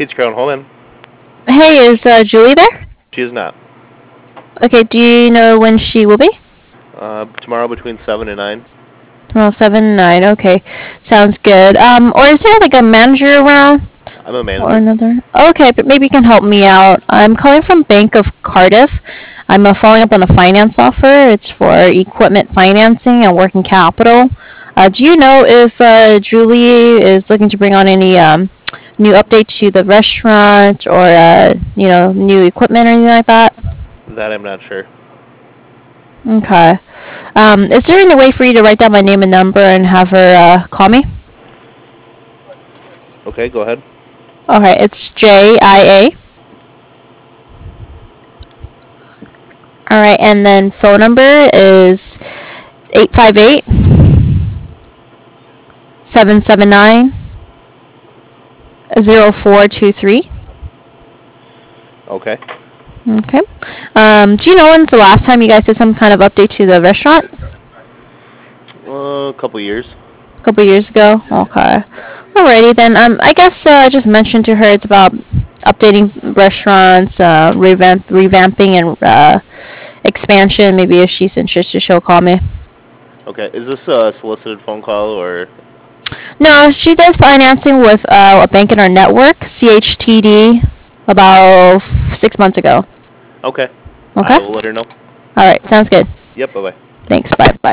Pizza Crown, hold on. Hey, is Julie there? She is not. Okay, do you know when she will be? Tomorrow between 7 and 9. Well, 7, 9, okay. Sounds good. Or is there like a manager around? I'm a Or manager. another? Okay, but maybe you can help me out. I'm calling from Bank of Cardiff. I'm following up on a finance offer. It's for equipment financing and working capital. Do you know if Julie is looking to bring on any new updates to the restaurant or new equipment or anything like that? That I'm not sure. Okay. Is there any way for you to write down my name and number and have her call me? Okay, go ahead. Okay, it's JIA. Alright, and then phone number is 858 779 0423. Okay. Okay. Do you know when's the last time you guys did some kind of update to the restaurant? A couple years. A couple years ago? Okay. Alrighty then. I guess I just mentioned to her it's about updating restaurants, revamping and expansion. Maybe if she's interested, she'll call me. Okay, is this a solicited phone call or? No, she does financing with a bank in our network, CHTD, about 6 months ago. Okay. Okay? I will let her know. Alright, sounds good. Yep, bye-bye. Thanks, bye.